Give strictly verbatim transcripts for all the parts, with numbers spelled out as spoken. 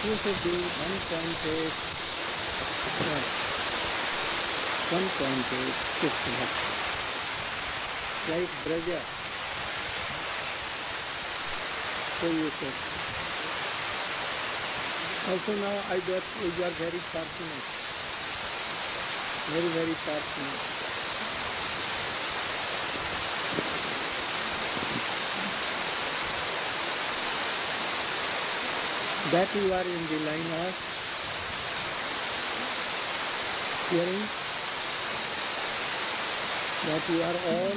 you should be one point eight, one point eight Krishna. Like Braja. So you said. Also now I got you are very fortunate. Very, very fortunate. That you are in the line of hearing, that you are all,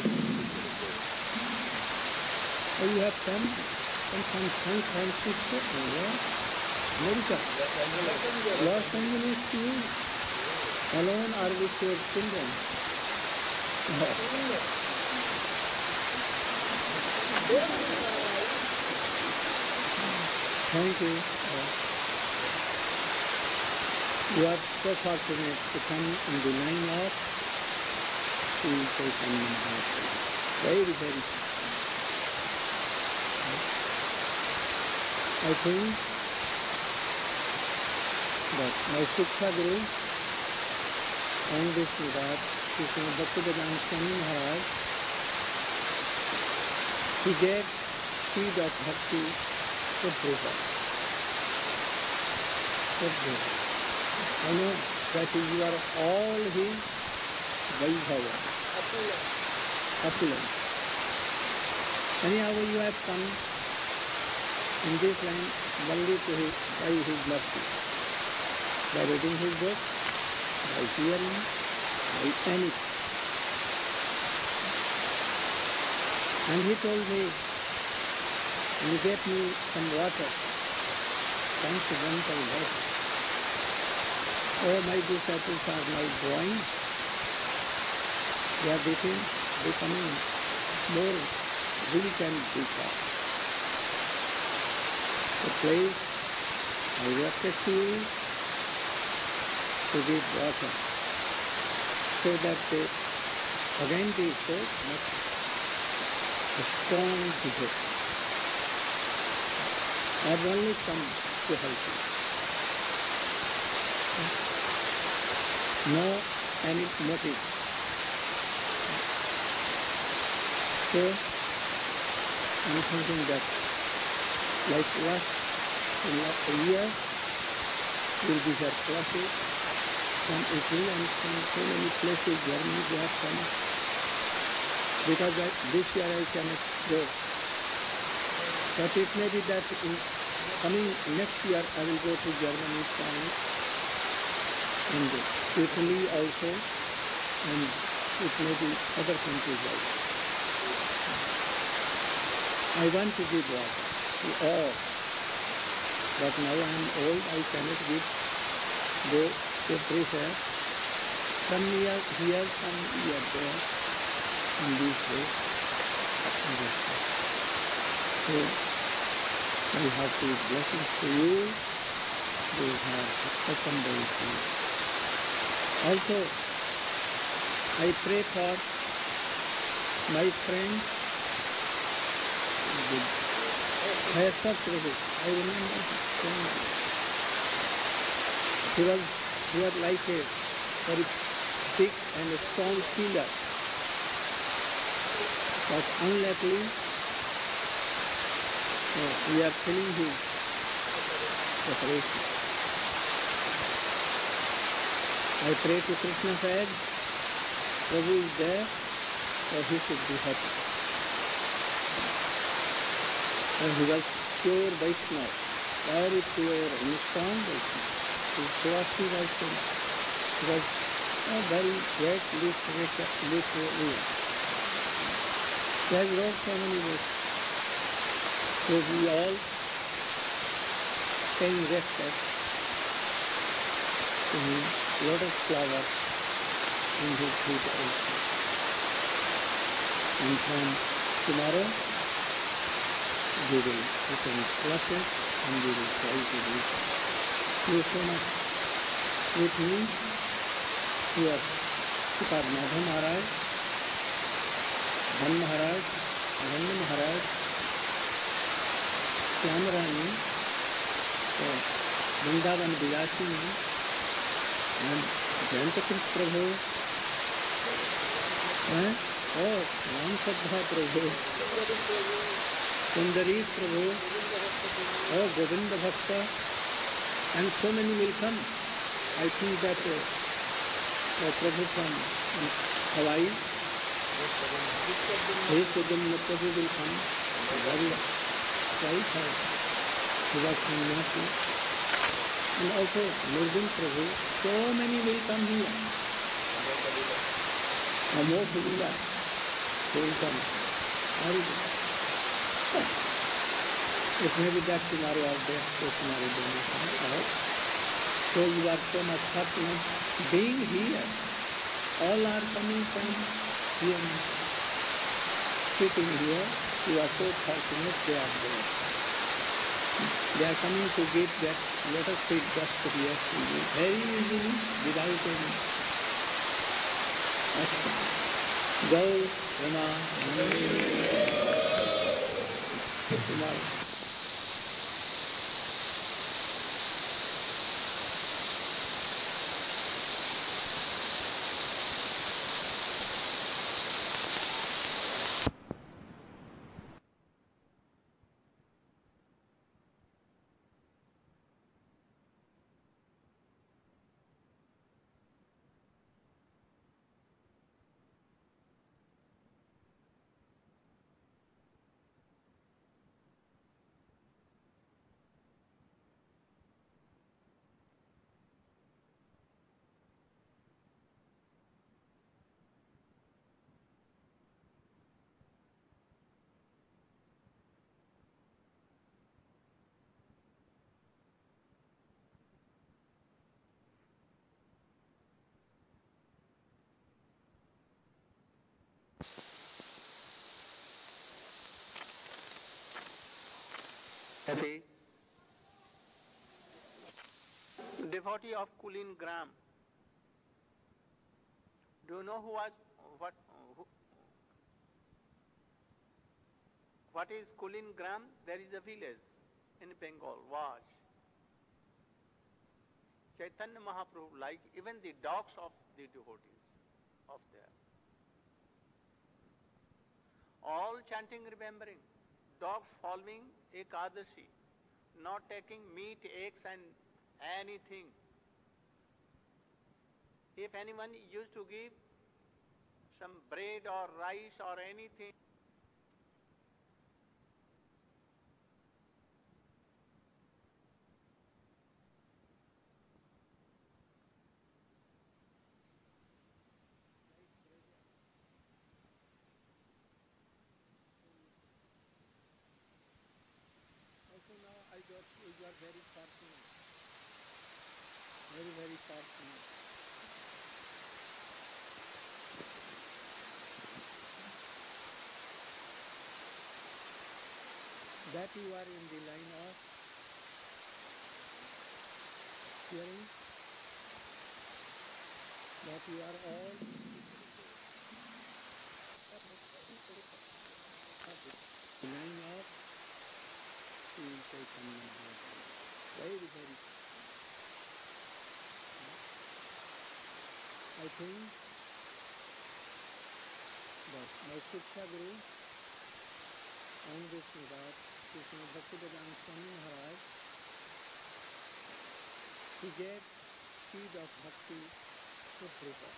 oh, you have come from some San Francisco, yeah, America, Los Angeles to you, alone or with your children? Thank you. You are so fortunate to come in the line of Sri Chaitanya Mahaprabhu. Very, very. I think that my Shiksha Guru on this regard, Krishna Bhaktivedanta Swami Maharaj, he gave seed of bhakti to everyone. Everyone. I know that you are all his Vaibhava, opulent. Anyhow, you have come in this line only to his, by his mercy, by reading his book, by hearing, by anything. And he told me, and he gave me some water, transcendental water. Oh, my disciples are now growing. They are becoming, becoming more weak and weaker. So please, I request you to give water so that they, again they so much a strong vision. I have only come to help you. No any motive. So I'm thinking that like last in last year will be her classes from Italy and from so many places, Germany they have come. Because I, this year I cannot go. But it may be that in coming next year I will go to Germany, France, and Italy also, and it may be other countries also. I want to give water to all, but now I am old, I cannot give, go everywhere. Some year here, some year there, in this way. In this way. So, I have to blessings to you, they have accompanied you. Also, I pray for my friend, Khaisar Prabhu. I remember him. He was, he was like a very big and a strong pillar. But unluckily, uh, we are feeling his separation. I pray to Krishna Sahib, Prabhu is there, so he should be happy. And he was pure Vaishnava, very pure and strong Vaishnava. His philosophy was, he was a very great literature, literary. He has wrote so many books. So we all paying respect to him, lotus flower in his feet also. And from tomorrow, we will open classes and we will try to do you so much with me. Here, Sukar Madhav Maharaj, Dhan Maharaj, Aranya Maharaj, Shyam Rani, so Vrindavan Vilasini and Jayantakrit Prabhu and oh, Ramsadha Prabhu, Sundari Prabhu, oh, Govinda Bhakta, and so many will come. I think that uh, uh, Prabhu from um, Hawaii, his Sudhamna Prabhu will come. Very right, he was from Nasi. And also Nurdin Prabhu, so many will come here. Amo Kabila, they will come. Very good. It may be that tomorrow or day after tomorrow they will come out. So you are so much fortunate being here. All are coming from here, sitting here. You are so fortunate they are there. They are coming to give that lotus seed gospel here to you very easily without any action. Go, Rama, tomorrow. Happy devotee of Kulin Gram. Do you know who was what? Who, what is Kulin Gram? There is a village in Bengal. Was Chaitanya Mahaprabhu, like even the dogs of the devotees of there, all chanting, remembering, dogs following Ekadashi, not taking meat, eggs and anything. If anyone used to give some bread or rice or anything, Also now I got you, you are very fortunate. Very, very fortunate. That you are in the line of hearing, that you are all the line of Sri Chaitanya Mahaprabhu. Very, very. I think that my Shiksha Guru on this regard, Krishna Bhaktivedanta Swami Maharaj, he gave seed of bhakti to Dhruva.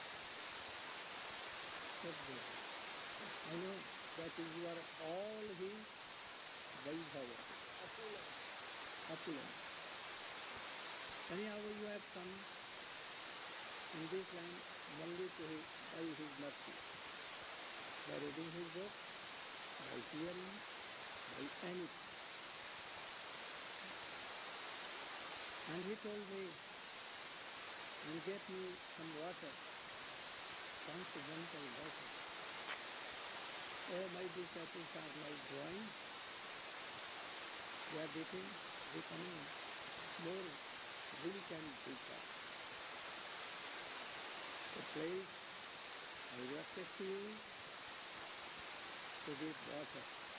I know that you are all his Vaibhava, opulent. Anyhow, you have come in this line only to his, by his mercy, by reading his book, by hearing, by anything. And he told me and gave me some water, transcendental water. Oh, my disciples are like drawing. They are becoming, becoming more weak and weaker. So please, I request you to give water.